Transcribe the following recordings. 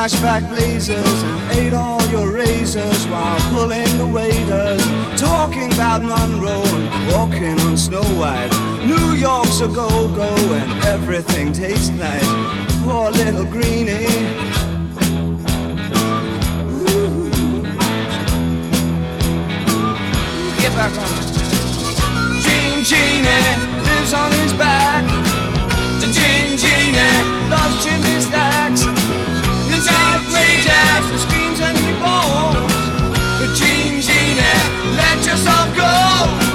flashback blazers and ate all your razors while pulling the waiters, talking about Monroe and walking on Snow White. New York's a go-go and everything tastes nice. Poor little greenie. Ooh. Get back on it. Genie lives on his back. Genie loves chimney stacks. It's outrageous, he screams and he moans. But Genie, let yourself go.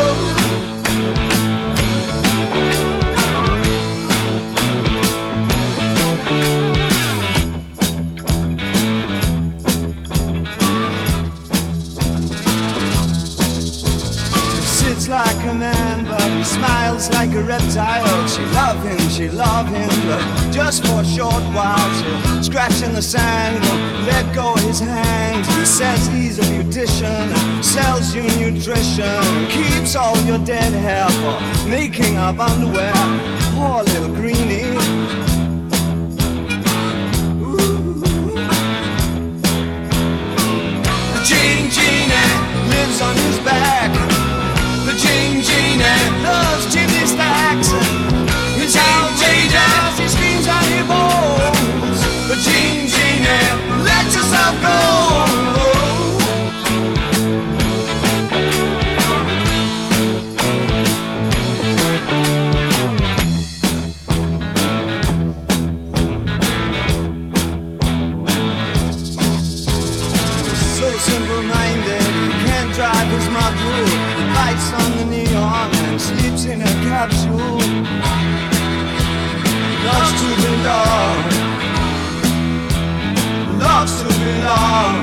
Like a man, but he smiles like a reptile. She love him, but just for a short while. She'll scratch in the sand, won't let go of his hand. He says he's a beautician, sells you nutrition, keeps all your dead hair for making up underwear. Poor little greenie. Genie lives on his back. The Genie loves chimney stacks. It's outrageous, he screams and he moans. The Genie, let yourself go. So simple-minded, he can't drive his mudroom. Lights on the neon and sleeps in a capsule. Loves to belong. Loves to belong.